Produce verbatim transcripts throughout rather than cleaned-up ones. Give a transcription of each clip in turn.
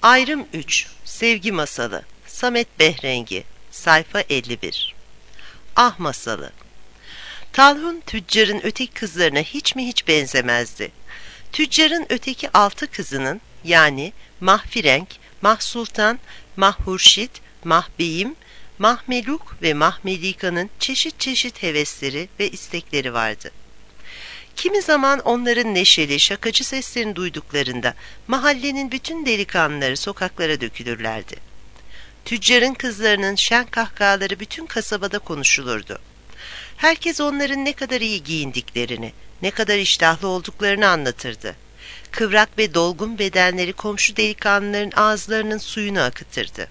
Ayrım üç. Sevgi Masalı. Samet Behrengi. Sayfa elli bir. Ah Masalı. Talhun tüccarın öteki kızlarına hiç mi hiç benzemezdi. Tüccarın öteki altı kızının, yani Mahfirenk, Mahsultan, Mahhurşit, Mahbeyim, Mahmeluk ve Mahmelika'nın çeşit çeşit hevesleri ve istekleri vardı. Kimi zaman onların neşeli, şakacı seslerini duyduklarında mahallenin bütün delikanlıları sokaklara dökülürlerdi. Tüccarın kızlarının şen kahkahaları bütün kasabada konuşulurdu. Herkes onların ne kadar iyi giyindiklerini, ne kadar iştahlı olduklarını anlatırdı. Kıvrak ve dolgun bedenleri komşu delikanlıların ağızlarının suyunu akıtırdı.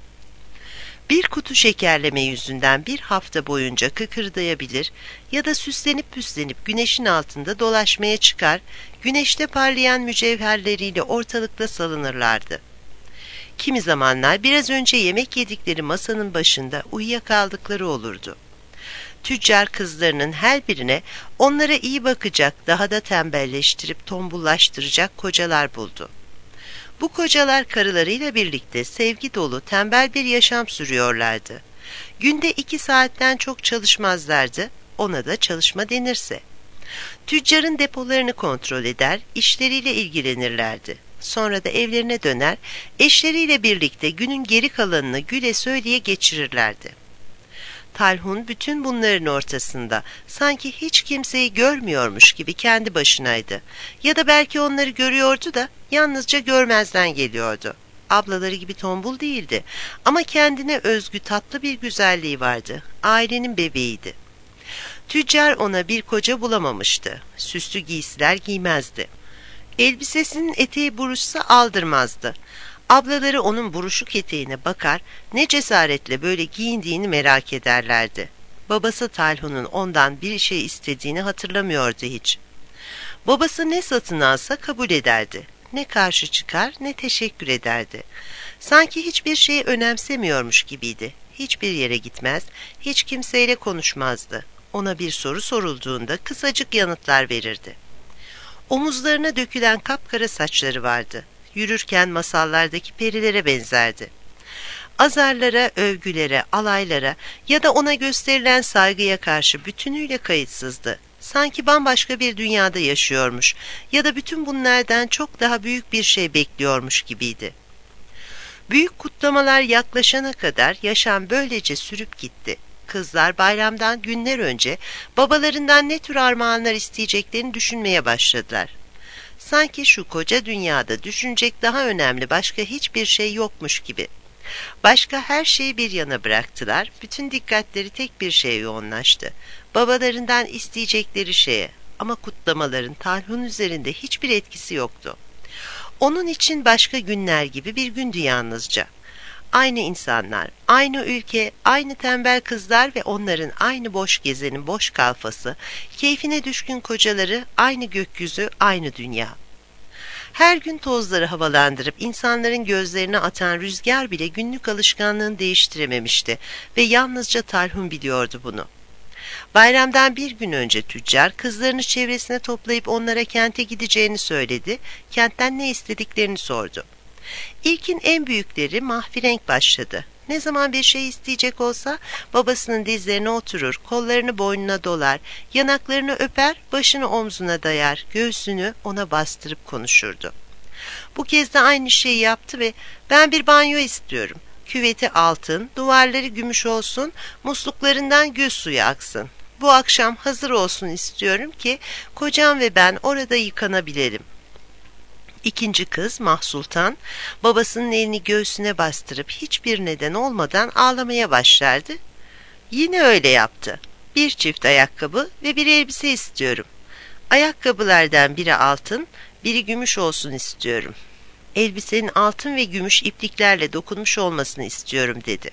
Bir kutu şekerleme yüzünden bir hafta boyunca kıkırdayabilir ya da süslenip püslenip güneşin altında dolaşmaya çıkar, güneşte parlayan mücevherleriyle ortalıkta salınırlardı. Kimi zamanlar biraz önce yemek yedikleri masanın başında uyuyakaldıkları olurdu. Tüccar kızlarının her birine onlara iyi bakacak, daha da tembelleştirip tombullaştıracak kocalar buldu. Bu kocalar karılarıyla birlikte sevgi dolu, tembel bir yaşam sürüyorlardı. Günde iki saatten çok çalışmazlardı, ona da çalışma denirse. Tüccarın depolarını kontrol eder, işleriyle ilgilenirlerdi. Sonra da evlerine döner, eşleriyle birlikte günün geri kalanını güle söyleye geçirirlerdi. Talhun bütün bunların ortasında sanki hiç kimseyi görmüyormuş gibi kendi başınaydı. Ya da belki onları görüyordu da yalnızca görmezden geliyordu. Ablaları gibi tombul değildi ama kendine özgü tatlı bir güzelliği vardı. Ailenin bebeğiydi. Tüccar ona bir koca bulamamıştı. Süslü giysiler giymezdi. Elbisesinin eteği buruşsa aldırmazdı. Ablaları onun buruşuk eteğine bakar, ne cesaretle böyle giyindiğini merak ederlerdi. Babası Talhun'un ondan bir şey istediğini hatırlamıyordu hiç. Babası ne satın alsa kabul ederdi. Ne karşı çıkar ne teşekkür ederdi. Sanki hiçbir şeyi önemsemiyormuş gibiydi. Hiçbir yere gitmez, hiç kimseyle konuşmazdı. Ona bir soru sorulduğunda kısacık yanıtlar verirdi. Omuzlarına dökülen kapkara saçları vardı. Yürürken masallardaki perilere benzerdi. Azarlara, övgülere, alaylara ya da ona gösterilen saygıya karşı bütünüyle kayıtsızdı. Sanki bambaşka bir dünyada yaşıyormuş ya da bütün bunlardan çok daha büyük bir şey bekliyormuş gibiydi. Büyük kutlamalar yaklaşana kadar yaşam böylece sürüp gitti. Kızlar bayramdan günler önce babalarından ne tür armağanlar isteyeceklerini düşünmeye başladılar. Sanki şu koca dünyada düşünecek daha önemli başka hiçbir şey yokmuş gibi. Başka her şeyi bir yana bıraktılar, bütün dikkatleri tek bir şeye yoğunlaştı. Babalarından isteyecekleri şeye, ama kutlamaların Talhun üzerinde hiçbir etkisi yoktu. Onun için başka günler gibi bir gündü yalnızca. Aynı insanlar, aynı ülke, aynı tembel kızlar ve onların aynı boş gezenin boş kalfası, keyfine düşkün kocaları, aynı gökyüzü, aynı dünya. Her gün tozları havalandırıp insanların gözlerine atan rüzgar bile günlük alışkanlığını değiştirememişti ve yalnızca Talhun biliyordu bunu. Bayramdan bir gün önce tüccar kızlarını çevresine toplayıp onlara kente gideceğini söyledi, kentten ne istediklerini sordu. İlkin en büyükleri Mahfirenk başladı. Ne zaman bir şey isteyecek olsa babasının dizlerine oturur, kollarını boynuna dolar, yanaklarını öper, başını omzuna dayar, göğsünü ona bastırıp konuşurdu. Bu kez de aynı şeyi yaptı ve ben bir banyo istiyorum. Küveti altın, duvarları gümüş olsun, musluklarından gül suyu aksın. Bu akşam hazır olsun istiyorum ki kocam ve ben orada yıkanabilelim. İkinci kız Mahsultan, babasının elini göğsüne bastırıp hiçbir neden olmadan ağlamaya başlardı. Yine öyle yaptı. Bir çift ayakkabı ve bir elbise istiyorum. Ayakkabılardan biri altın, biri gümüş olsun istiyorum. Elbisenin altın ve gümüş ipliklerle dokunmuş olmasını istiyorum dedi.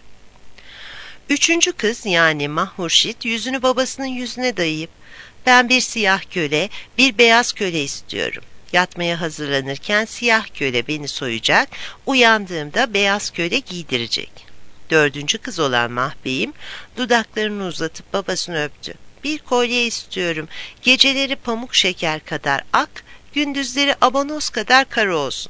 Üçüncü kız yani Mahhurşit yüzünü babasının yüzüne dayayıp ben bir siyah köle, bir beyaz köle istiyorum. Yatmaya hazırlanırken siyah köle beni soyacak, uyandığımda beyaz köle giydirecek. Dördüncü kız olan Mahbeyim dudaklarını uzatıp babasını öptü. Bir kolye istiyorum, geceleri pamuk şeker kadar ak, gündüzleri abanoz kadar kara olsun.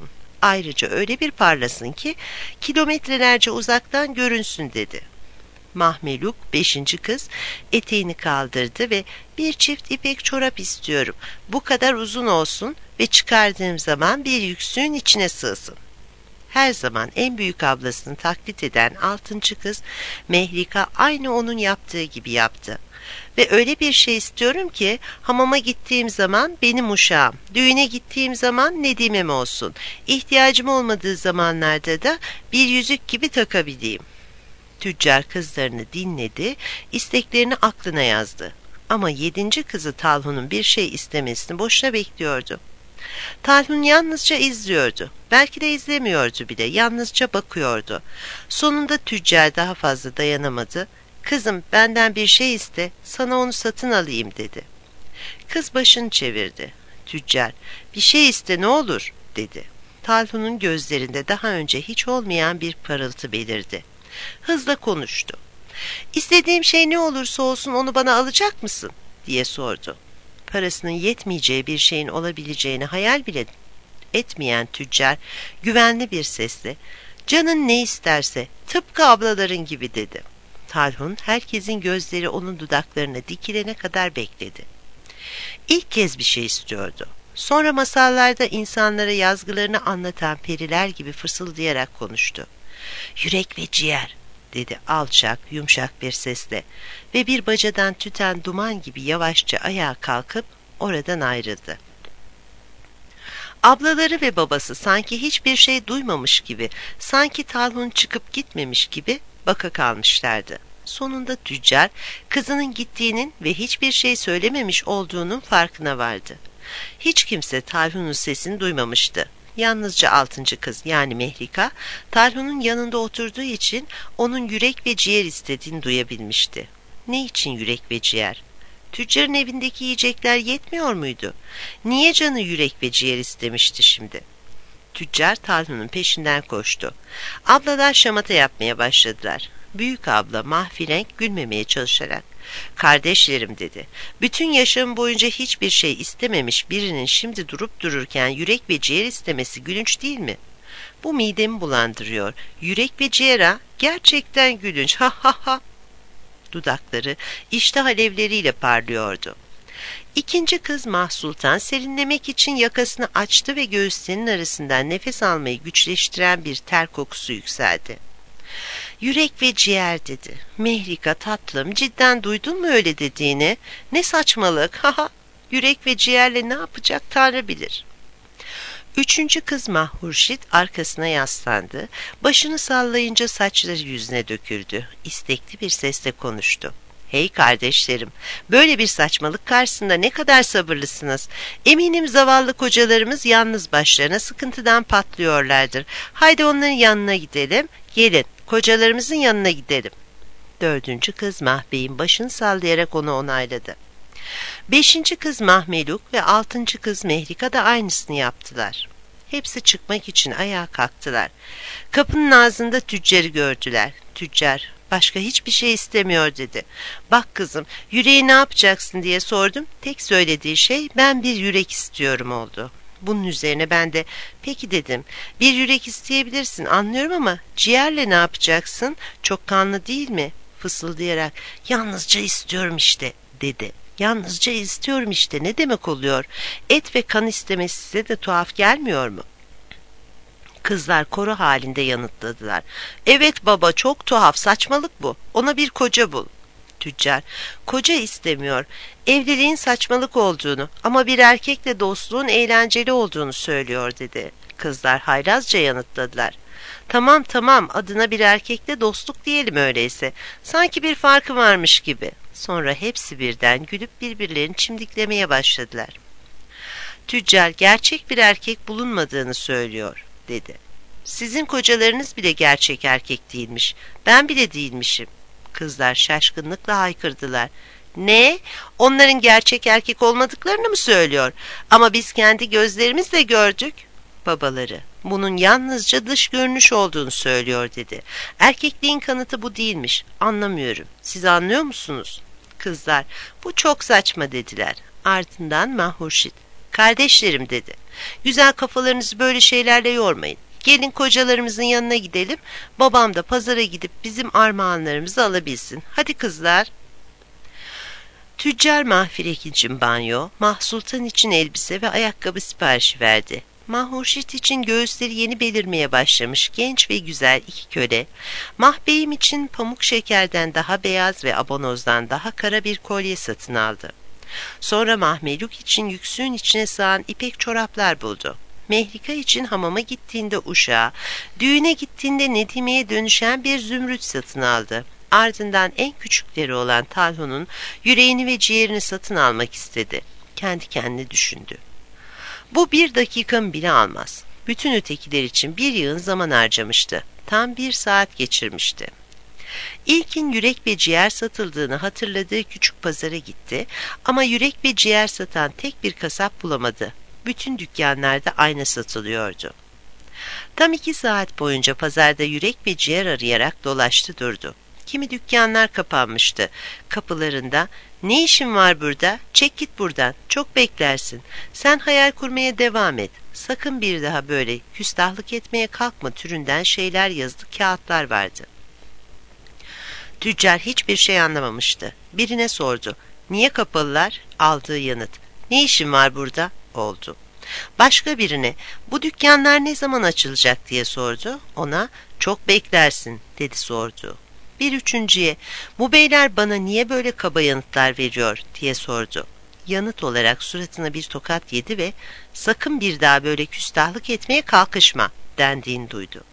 Ayrıca öyle bir parlasın ki kilometrelerce uzaktan görünsün dedi. Mahmeluk, beşinci kız, eteğini kaldırdı ve bir çift ipek çorap istiyorum. Bu kadar uzun olsun ve çıkardığım zaman bir yüksüğün içine sığsın. Her zaman en büyük ablasını taklit eden altıncı kız Mehlika aynı onun yaptığı gibi yaptı. Ve öyle bir şey istiyorum ki hamama gittiğim zaman benim uşağım, düğüne gittiğim zaman Nedim'im olsun, ihtiyacım olmadığı zamanlarda da bir yüzük gibi takabileyim. Tüccar kızlarını dinledi, isteklerini aklına yazdı. Ama yedinci kızı Talhun'un bir şey istemesini boşuna bekliyordu. Talhun yalnızca izliyordu. Belki de izlemiyordu bile, yalnızca bakıyordu. Sonunda tüccar daha fazla dayanamadı. Kızım, benden bir şey iste, sana onu satın alayım dedi. Kız başını çevirdi. Tüccar, bir şey iste ne olur dedi. Talhun'un gözlerinde daha önce hiç olmayan bir parıltı belirdi. Hızla konuştu. İstediğim şey ne olursa olsun onu bana alacak mısın diye sordu. Parasının yetmeyeceği bir şeyin olabileceğini hayal bile etmeyen tüccar güvenli bir sesle canın ne isterse tıpkı ablaların gibi dedi. Talhun herkesin gözleri onun dudaklarına dikilene kadar bekledi. İlk kez bir şey istiyordu. Sonra masallarda insanlara yazgılarını anlatan periler gibi fısıldayarak konuştu. Yürek ve ciğer dedi alçak, yumuşak bir sesle ve bir bacadan tüten duman gibi yavaşça ayağa kalkıp oradan ayrıldı. Ablaları ve babası sanki hiçbir şey duymamış gibi, sanki Talhun çıkıp gitmemiş gibi baka kalmışlardı. Sonunda tüccar kızının gittiğinin ve hiçbir şey söylememiş olduğunun farkına vardı. Hiç kimse Talhun'un sesini duymamıştı. Yalnızca altıncı kız yani Mehlika, Talhun'un yanında oturduğu için onun yürek ve ciğer istediğini duyabilmişti. Ne için yürek ve ciğer? Tüccarın evindeki yiyecekler yetmiyor muydu? Niye canı yürek ve ciğer istemişti şimdi? Tüccar Talhun'un peşinden koştu. Ablalar şamata yapmaya başladılar. Büyük abla mahfirenk gülmemeye çalışarak, "Kardeşlerim," dedi. "Bütün yaşam boyunca hiçbir şey istememiş birinin şimdi durup dururken yürek ve ciğer istemesi gülünç değil mi? Bu midemi bulandırıyor. Yürek ve ciğer ha? Gerçekten gülünç. Ha ha ha." Dudakları iştah alevleriyle parlıyordu. İkinci kız Mahsultan serinlemek için yakasını açtı ve göğüslerinin arasından nefes almayı güçleştiren bir ter kokusu yükseldi. "Yürek ve ciğer," dedi. "Mehlika tatlım, cidden duydun mu öyle dediğini? Ne saçmalık, haha! Yürek ve ciğerle ne yapacak Tanrı bilir." Üçüncü kız Mahhurşit arkasına yaslandı, başını sallayınca saçları yüzüne döküldü. İstekli bir sesle konuştu. "Hey kardeşlerim, böyle bir saçmalık karşısında ne kadar sabırlısınız. Eminim zavallı kocalarımız yalnız başlarına sıkıntıdan patlıyorlardır. Haydi onların yanına gidelim, gelin, kocalarımızın yanına gidelim." Dördüncü kız Mahbey'in başını sallayarak onu onayladı. Beşinci kız Mahmeluk ve altıncı kız Mehlika da aynısını yaptılar. Hepsi çıkmak için ayağa kalktılar. Kapının ağzında tüccarı gördüler. Tüccar, "Başka hiçbir şey istemiyor," dedi. "Bak kızım, yüreği ne yapacaksın diye sordum. Tek söylediği şey ben bir yürek istiyorum oldu. Bunun üzerine ben de peki dedim. Bir yürek isteyebilirsin anlıyorum ama ciğerle ne yapacaksın? Çok kanlı değil mi?" Fısıldayarak "Yalnızca istiyorum işte," dedi. "Yalnızca istiyorum işte ne demek oluyor? Et ve kan istemesi size de tuhaf gelmiyor mu?" Kızlar koro halinde yanıtladılar. "Evet baba, çok tuhaf, saçmalık bu. Ona bir koca bul." Tüccar, "Koca istemiyor. Evliliğin saçmalık olduğunu ama bir erkekle dostluğun eğlenceli olduğunu söylüyor," dedi. Kızlar hayrazca yanıtladılar. "Tamam tamam, adına bir erkekle dostluk diyelim öyleyse. Sanki bir farkı varmış gibi." Sonra hepsi birden gülüp birbirlerini çimdiklemeye başladılar. Tüccar gerçek bir erkek bulunmadığını söylüyor, dedi. "Sizin kocalarınız bile gerçek erkek değilmiş. Ben bile değilmişim." Kızlar şaşkınlıkla haykırdılar. "Ne? Onların gerçek erkek olmadıklarını mı söylüyor? Ama biz kendi gözlerimizle gördük." Babaları, "Bunun yalnızca dış görünüş olduğunu söylüyor," dedi. "Erkekliğin kanıtı bu değilmiş. Anlamıyorum. Siz anlıyor musunuz?" Kızlar, "Bu çok saçma," dediler. Ardından Mahhurşit, Kardeşlerim dedi. Güzel kafalarınızı böyle şeylerle yormayın. Gelin kocalarımızın yanına gidelim. Babam da pazara gidip bizim armağanlarımızı alabilsin. Hadi kızlar. Tüccar Mahfirek için banyo, Mahsultan için elbise ve ayakkabı siparişi verdi. Mahurşit için göğüsleri yeni belirmeye başlamış genç ve güzel iki köle, Mahbeyim için pamuk şekerden daha beyaz ve abanozdan daha kara bir kolye satın aldı. Sonra Mahmeluk için yüksüğün içine sığan ipek çoraplar buldu. Mehrika için hamama gittiğinde uşağı, düğüne gittiğinde Nedime'ye dönüşen bir zümrüt satın aldı. Ardından en küçükleri olan Talhun'un yüreğini ve ciğerini satın almak istedi. Kendi kendine düşündü. Bu bir dakikamı bile almaz. Bütün ötekiler için bir yığın zaman harcamıştı. Tam bir saat geçirmişti. İlkin yürek ve ciğer satıldığını hatırladığı küçük pazara gitti ama yürek ve ciğer satan tek bir kasap bulamadı. Bütün dükkanlarda aynı satılıyordu. Tam iki saat boyunca pazarda yürek ve ciğer arayarak dolaştı durdu. Kimi dükkanlar kapanmıştı. Kapılarında "Ne işin var burada? Çek git buradan. Çok beklersin. Sen hayal kurmaya devam et. Sakın bir daha böyle küstahlık etmeye kalkma" türünden şeyler yazılı kağıtlar vardı. Tüccar hiçbir şey anlamamıştı. Birine sordu. "Niye kapalılar?" Aldığı yanıt. "Ne işin var burada?" oldu. Başka birine "Bu dükkanlar ne zaman açılacak?" diye sordu. Ona "Çok beklersin" dedi sordu. Bir üçüncüye "Bu beyler bana niye böyle kaba yanıtlar veriyor?" diye sordu. Yanıt olarak suratına bir tokat yedi ve "Sakın bir daha böyle küstahlık etmeye kalkışma" dendiğini duydu.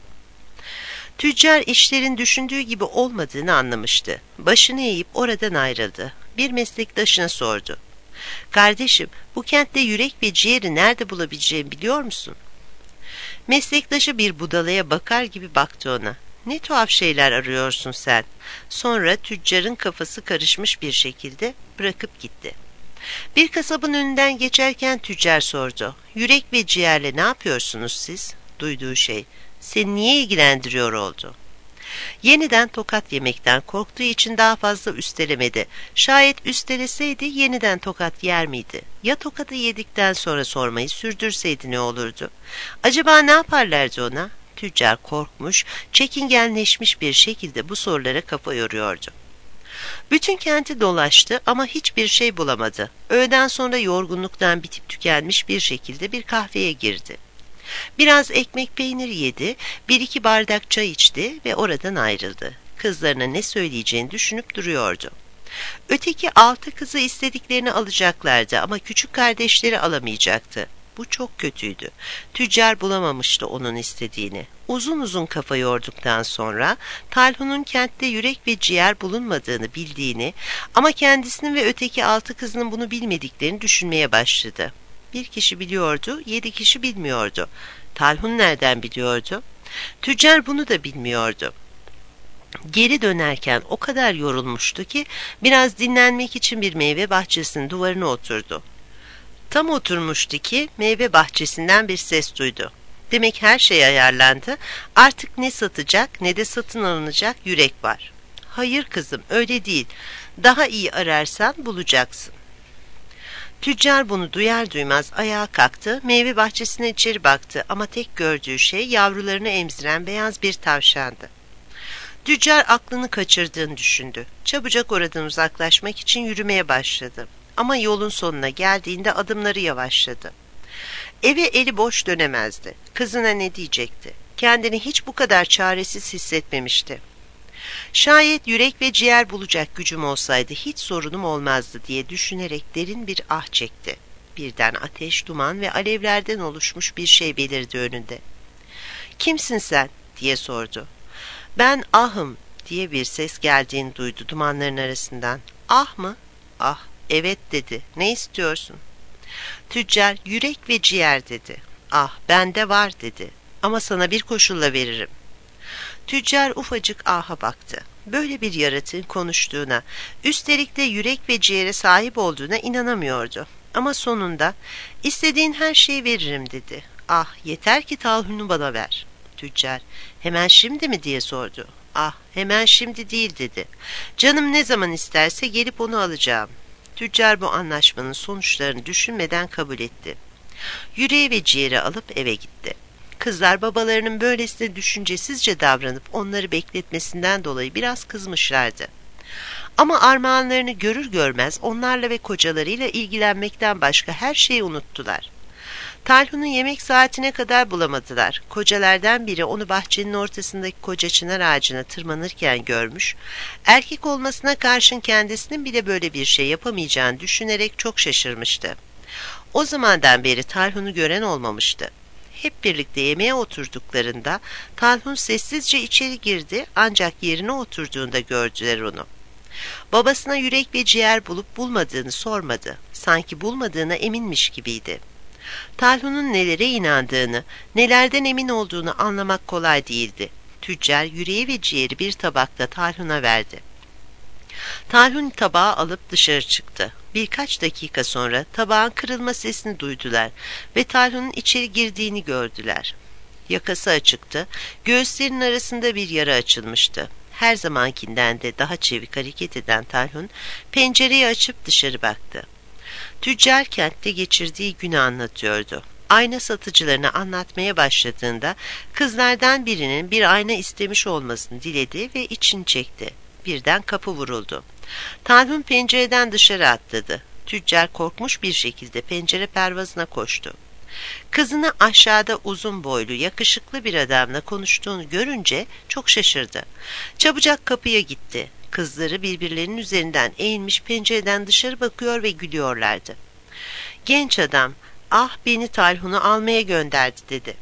Tüccar işlerin düşündüğü gibi olmadığını anlamıştı. Başını eğip oradan ayrıldı. Bir meslektaşına sordu. "Kardeşim, bu kentte yürek ve ciğeri nerede bulabileceğimi biliyor musun?" Meslektaşı bir budalaya bakar gibi baktı ona. "Ne tuhaf şeyler arıyorsun sen." Sonra tüccarın kafası karışmış bir şekilde bırakıp gitti. Bir kasabın önünden geçerken tüccar sordu. "Yürek ve ciğerle ne yapıyorsunuz siz?" Duyduğu şey, "Seni niye ilgilendiriyor?" oldu. Yeniden tokat yemekten korktuğu için daha fazla üstelemedi. Şayet üsteleseydi yeniden tokat yer miydi? Ya tokatı yedikten sonra sormayı sürdürseydi ne olurdu? Acaba ne yaparlardı ona? Tüccar korkmuş, çekingenleşmiş bir şekilde bu sorulara kafa yoruyordu. Bütün kenti dolaştı ama hiçbir şey bulamadı. Öğleden sonra yorgunluktan bitip tükenmiş bir şekilde bir kahveye girdi. Biraz ekmek peynir yedi, bir iki bardak çay içti ve oradan ayrıldı. Kızlarına ne söyleyeceğini düşünüp duruyordu. Öteki altı kızı istediklerini alacaklardı ama küçük kardeşleri alamayacaktı. Bu çok kötüydü. Tüccar bulamamıştı onun istediğini. Uzun uzun kafa yorduktan sonra Talhun'un kentte yürek ve ciğer bulunmadığını bildiğini ama kendisinin ve öteki altı kızının bunu bilmediklerini düşünmeye başladı. Bir kişi biliyordu, yedi kişi bilmiyordu. Talhun nereden biliyordu? Tüccar bunu da bilmiyordu. Geri dönerken o kadar yorulmuştu ki biraz dinlenmek için bir meyve bahçesinin duvarına oturdu. Tam oturmuştu ki meyve bahçesinden bir ses duydu. Demek her şey ayarlandı. Artık ne satacak ne de satın alınacak yürek var. "Hayır kızım, öyle değil. Daha iyi ararsan bulacaksın." Tüccar bunu duyar duymaz ayağa kalktı, meyve bahçesine içeri baktı ama tek gördüğü şey yavrularını emziren beyaz bir tavşandı. Tüccar aklını kaçırdığını düşündü. Çabucak oradan uzaklaşmak için yürümeye başladı. Ama yolun sonuna geldiğinde adımları yavaşladı. Eve eli boş dönemezdi. Kızına ne diyecekti? Kendini hiç bu kadar çaresiz hissetmemişti. "Şayet yürek ve ciğer bulacak gücüm olsaydı hiç sorunum olmazdı" diye düşünerek derin bir ah çekti. Birden ateş, duman ve alevlerden oluşmuş bir şey belirdi önünde. "Kimsin sen?" diye sordu. "Ben ahım" diye bir ses geldiğini duydu dumanların arasından. "Ah mı?" "Ah, evet" dedi. "Ne istiyorsun?" Tüccar "Yürek ve ciğer" dedi. "Ah, bende var" dedi. "Ama sana bir koşulla veririm." Tüccar ufacık aha baktı. Böyle bir yaratığın konuştuğuna, üstelik de yürek ve ciğere sahip olduğuna inanamıyordu. Ama sonunda "İstediğin her şeyi veririm" dedi. "Ah, yeter ki Talhun'u bana ver." Tüccar "Hemen şimdi mi?" diye sordu. "Ah, hemen şimdi değil" dedi. "Canım ne zaman isterse gelip onu alacağım." Tüccar bu anlaşmanın sonuçlarını düşünmeden kabul etti. Yüreği ve ciğeri alıp eve gitti. Kızlar babalarının böylesine düşüncesizce davranıp onları bekletmesinden dolayı biraz kızmışlardı. Ama armağanlarını görür görmez onlarla ve kocalarıyla ilgilenmekten başka her şeyi unuttular. Talhun'u yemek saatine kadar bulamadılar. Kocalardan biri onu bahçenin ortasındaki koca çınar ağacına tırmanırken görmüş, erkek olmasına karşın kendisinin bile böyle bir şey yapamayacağını düşünerek çok şaşırmıştı. O zamandan beri Talhun'u gören olmamıştı. Hep birlikte yemeğe oturduklarında Talhun sessizce içeri girdi, ancak yerine oturduğunda gördüler onu. Babasına yürek ve ciğer bulup bulmadığını sormadı. Sanki bulmadığına eminmiş gibiydi. Talhun'un nelere inandığını, nelerden emin olduğunu anlamak kolay değildi. Tüccar yüreği ve ciğeri bir tabakta Talhun'a verdi. Talhun tabağı alıp dışarı çıktı. Birkaç dakika sonra tabağın kırılma sesini duydular ve Talhun'un içeri girdiğini gördüler. Yakası açıktı, göğüslerinin arasında bir yara açılmıştı. Her zamankinden de daha çevik hareket eden Talhun pencereyi açıp dışarı baktı. Tüccar kentte geçirdiği günü anlatıyordu. Ayna satıcılarına anlatmaya başladığında kızlardan birinin bir ayna istemiş olmasını diledi ve içini çekti. Birden kapı vuruldu. Talhun pencereden dışarı atladı. Tüccar korkmuş bir şekilde pencere pervazına koştu. Kızını aşağıda uzun boylu, yakışıklı bir adamla konuştuğunu görünce çok şaşırdı. Çabucak kapıya gitti. Kızları birbirlerinin üzerinden eğilmiş pencereden dışarı bakıyor ve gülüyorlardı. Genç adam, "Ah, beni Talhun'u almaya gönderdi," dedi.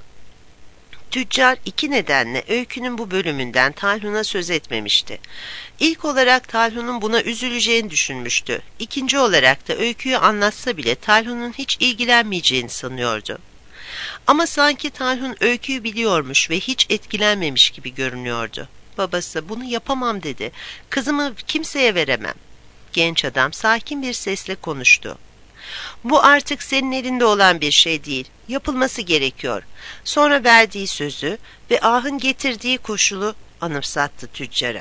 Tüccar iki nedenle öykünün bu bölümünden Talhun'a söz etmemişti. İlk olarak Talhun'un buna üzüleceğini düşünmüştü. İkinci olarak da öyküyü anlatsa bile Talhun'un hiç ilgilenmeyeceğini sanıyordu. Ama sanki Talhun öyküyü biliyormuş ve hiç etkilenmemiş gibi görünüyordu. Babası, "Bunu yapamam," dedi. "Kızımı kimseye veremem." Genç adam sakin bir sesle konuştu. "Bu artık senin elinde olan bir şey değil. Yapılması gerekiyor." Sonra verdiği sözü ve ahın getirdiği koşulu anımsattı tüccara.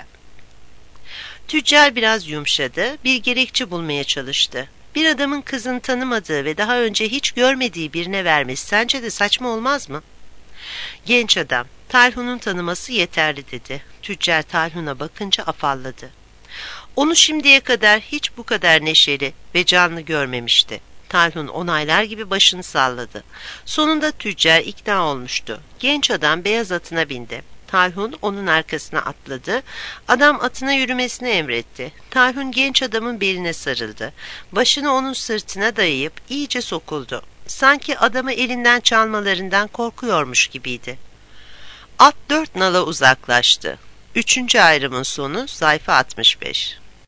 Tüccar biraz yumuşadı, bir gerekçe bulmaya çalıştı. Bir adamın kızını tanımadığı ve daha önce hiç görmediği birine vermesi sence de saçma olmaz mı? Genç adam, "Talhun'un tanıması yeterli," dedi. Tüccar Talhun'a bakınca afalladı. Onu şimdiye kadar hiç bu kadar neşeli ve canlı görmemişti. Talhun onaylar gibi başını salladı. Sonunda tüccar ikna olmuştu. Genç adam beyaz atına bindi. Talhun onun arkasına atladı. Adam atına yürümesini emretti. Talhun genç adamın beline sarıldı. Başını onun sırtına dayayıp iyice sokuldu. Sanki adamı elinden çalmalarından korkuyormuş gibiydi. At dört nala uzaklaştı. Üçüncü ayrımın sonu sayfa altmış beş.